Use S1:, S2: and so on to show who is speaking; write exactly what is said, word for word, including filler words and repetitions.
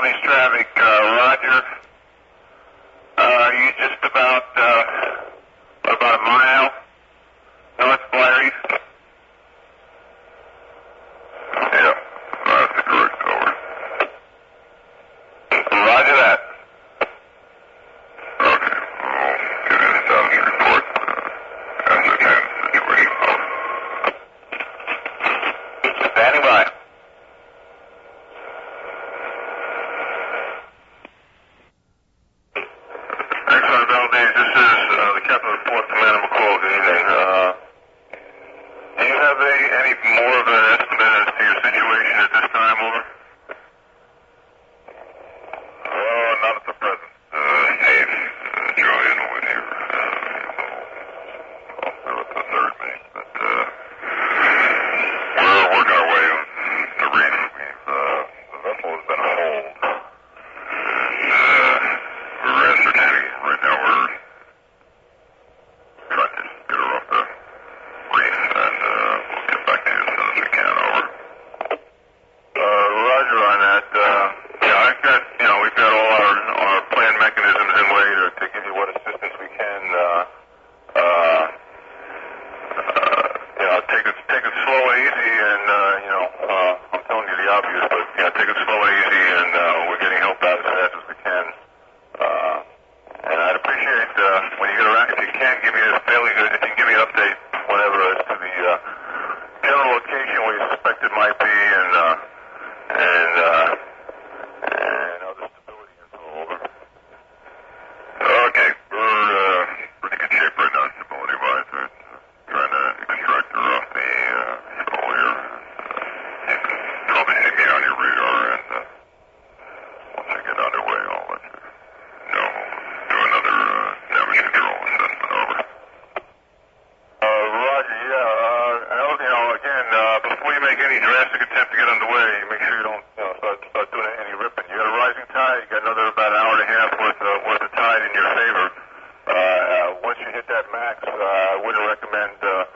S1: East traffic, uh, Roger. Uh, you just about, uh, about a mile north Blair East? Yeah, that's the correct over. Roger that. Okay, we'll get in a status report uh, as I can situation. Standing by. Excellent, Valdez. This is uh, the captain of the fourth Commander McCall. Good evening. Uh, do you have a, any more of an estimate as to your situation at this time, over? Oh, not at the present. Uh, Dave, uh, Julian over here. Uh, also at the third base, but uh, we're working our way on the reef. We've, uh, the vessel has been hauled. Uh, we're ascertaining right now. We're trying to get her off the reef, and uh, we'll get back to you as soon as we can. Over. Uh, Roger on that. Uh, yeah, I've got, you know, we've got all our, our planned mechanisms in way to, to give you what assistance we can. Uh, uh, uh, you know, take it, take it slow and easy, and uh, you know, uh, I'm telling you the obvious, but yeah, take it slow and easy, and uh, we're getting help out as fast as we can. Uh, and I'd appreciate uh, when you get around, if you can, give me a fairly good, if you can give me an update, whatever, as to the uh, general location where you suspect it might be, and uh, and uh, and other stability info. Over. Okay, we're uh, pretty good shape right now, stability-wise. We're trying to extract her off the uh, skull here. You can probably see me on your radar, and uh, once I get underway, I'll let you know. Do another uh, damage control assessment. Over. Uh, Roger, yeah. Uh, and, you know, again, uh, before you make any drastic attempt to get underway, make sure you don't, you know, start, start doing any ripping. You got a rising tide. You got another about an hour and a half worth of, worth of tide in your favor. Uh, uh, once you hit that max, uh, I wouldn't recommend uh,